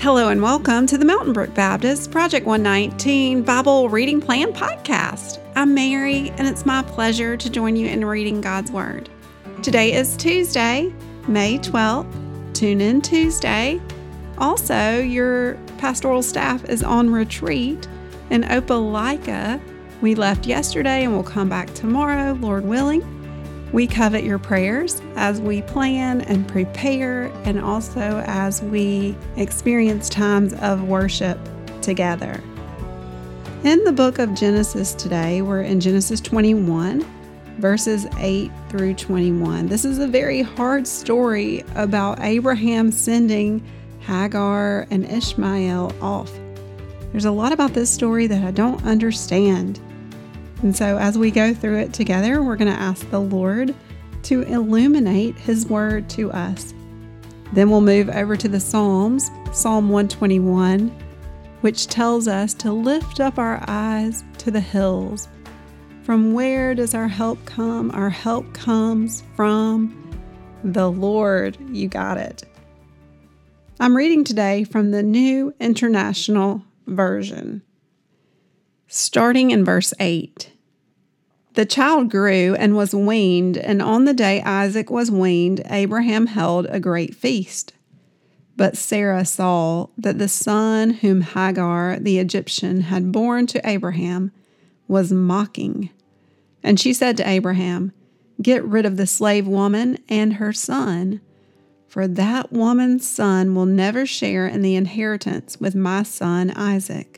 Hello and welcome to the Mountain Brook Baptist Project 119 Bible Reading Plan Podcast. I'm Mary, and it's my pleasure to join you in reading God's Word. Today is Tuesday, May 12th. Tune in Tuesday. Also, your pastoral staff is on retreat in Opelika. We left yesterday and we'll come back tomorrow, Lord willing. We covet your prayers as we plan and prepare, and also as we experience times of worship together. In the book of Genesis today, we're in Genesis 21, verses 8 through 21. This is a very hard story about Abraham sending Hagar and Ishmael off. There's a lot about this story that I don't understand. And so as we go through it together, we're going to ask the Lord to illuminate His Word to us. Then we'll move over to the Psalms, Psalm 121, which tells us to lift up our eyes to the hills. From where does our help come? Our help comes from the Lord. You got it. I'm reading today from the New International Version. Starting in verse 8. The child grew and was weaned, and on the day Isaac was weaned, Abraham held a great feast. But Sarah saw that the son whom Hagar the Egyptian had borne to Abraham was mocking. And she said to Abraham, "Get rid of the slave woman and her son, for that woman's son will never share in the inheritance with my son Isaac."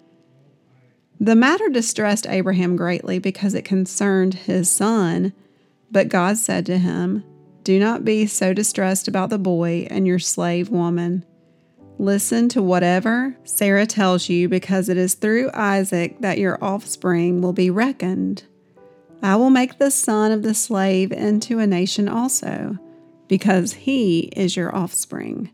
The matter distressed Abraham greatly because it concerned his son, but God said to him, "Do not be so distressed about the boy and your slave woman. Listen to whatever Sarah tells you, because it is through Isaac that your offspring will be reckoned. I will make the son of the slave into a nation also, because he is your offspring."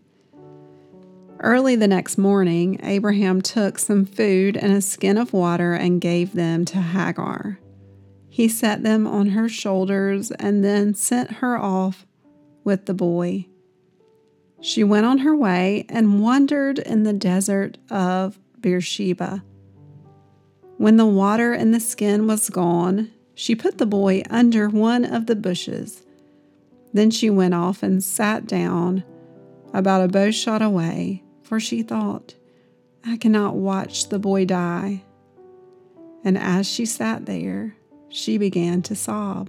Early the next morning, Abraham took some food and a skin of water and gave them to Hagar. He set them on her shoulders and then sent her off with the boy. She went on her way and wandered in the desert of Beersheba. When the water in the skin was gone, she put the boy under one of the bushes. Then she went off and sat down about a bow shot away, for she thought, "I cannot watch the boy die." And as she sat there, she began to sob.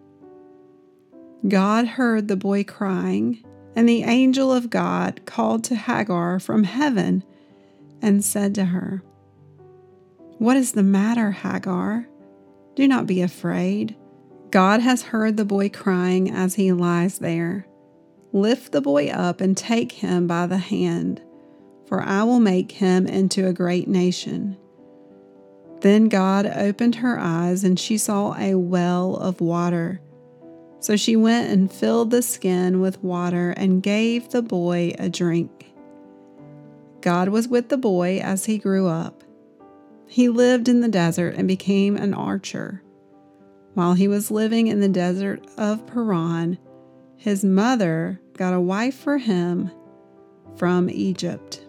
God heard the boy crying, and the angel of God called to Hagar from heaven and said to her, "What is the matter, Hagar? Do not be afraid. God has heard the boy crying as he lies there. Lift the boy up and take him by the hand, for I will make him into a great nation." Then God opened her eyes, and she saw a well of water. So she went and filled the skin with water and gave the boy a drink. God was with the boy as he grew up. He lived in the desert and became an archer. While he was living in the desert of Paran, his mother got a wife for him from Egypt.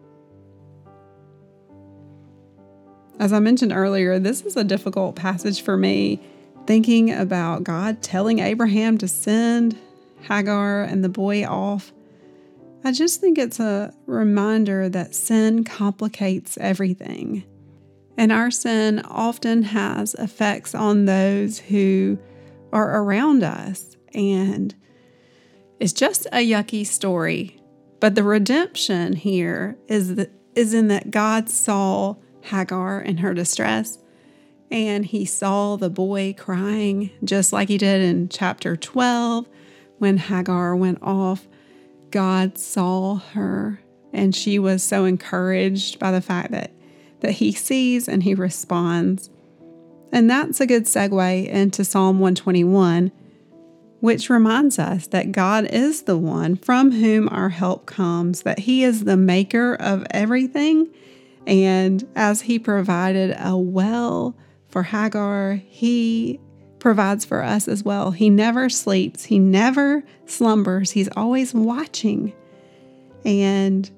As I mentioned earlier, this is a difficult passage for me, thinking about God telling Abraham to send Hagar and the boy off. I just think it's a reminder that sin complicates everything. And our sin often has effects on those who are around us. And it's just a yucky story. But the redemption here is in that God saw Hagar in her distress, and he saw the boy crying, just like he did in chapter 12 when Hagar went off. God saw her, and she was so encouraged by the fact that he sees and he responds. And that's a good segue into Psalm 121, which reminds us that God is the one from whom our help comes, that He is the maker of everything. And as He provided a well for Hagar, He provides for us as well. He never sleeps. He never slumbers. He's always watching. And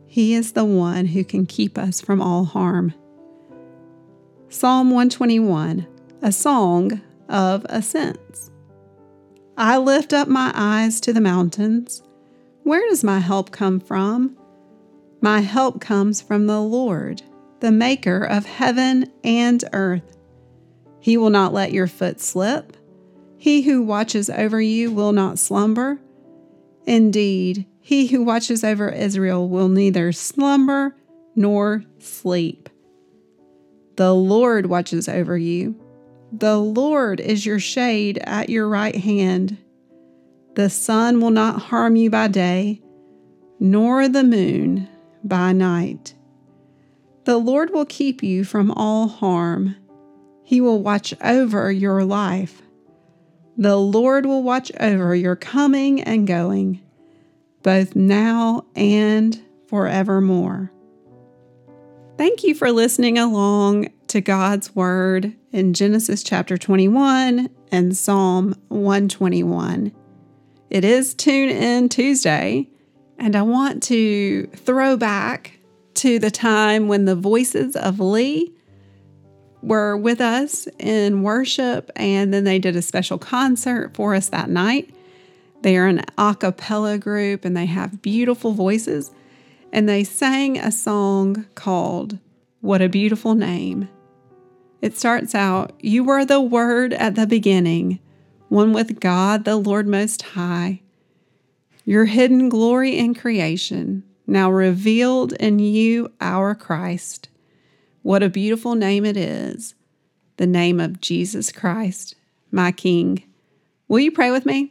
He is the one who can keep us from all harm. Psalm 121, a song of ascents. I lift up my eyes to the mountains. Where does my help come from? My help comes from the Lord, the maker of heaven and earth. He will not let your foot slip. He who watches over you will not slumber. Indeed, he who watches over Israel will neither slumber nor sleep. The Lord watches over you. The Lord is your shade at your right hand. The sun will not harm you by day, nor the moon by night. The Lord will keep you from all harm. He will watch over your life. The Lord will watch over your coming and going, both now and forevermore. Thank you for listening along to God's Word in Genesis chapter 21 and Psalm 121. It is Tune In Tuesday, and I want to throw back to the time when the Voices of Lee were with us in worship, and then they did a special concert for us that night. They are an a cappella group, and they have beautiful voices, and they sang a song called What a Beautiful Name. It starts out, You were the Word at the beginning, one with God the Lord Most High. Your hidden glory in creation, now revealed in you, our Christ. What a beautiful name it is, the name of Jesus Christ, my King. Will you pray with me?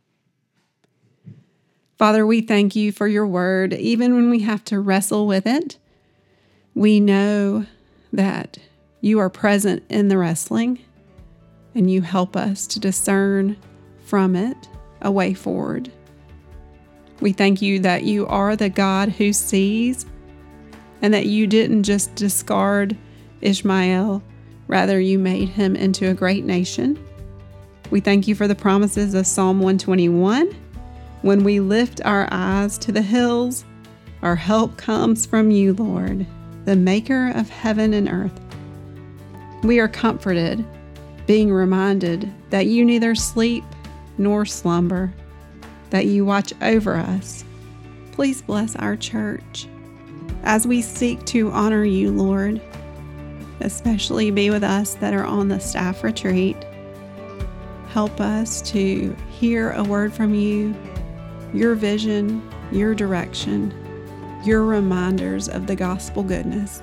Father, we thank you for your word. Even when we have to wrestle with it, we know that you are present in the wrestling, and you help us to discern from it a way forward. We thank you that you are the God who sees, and that you didn't just discard Ishmael, rather you made him into a great nation. We thank you for the promises of Psalm 121. When we lift our eyes to the hills, our help comes from you, Lord, the maker of heaven and earth. We are comforted, being reminded that you neither sleep nor slumber, that you watch over us. Please bless our church as we seek to honor you, Lord. Especially be with us that are on the staff retreat. Help us to hear a word from you, your vision, your direction, your reminders of the gospel goodness.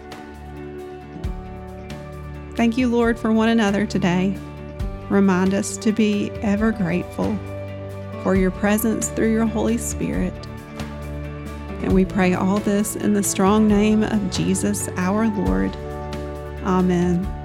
Thank you, Lord, for one another today. Remind us to be ever grateful for your presence through your Holy Spirit. And we pray all this in the strong name of Jesus, our Lord. Amen.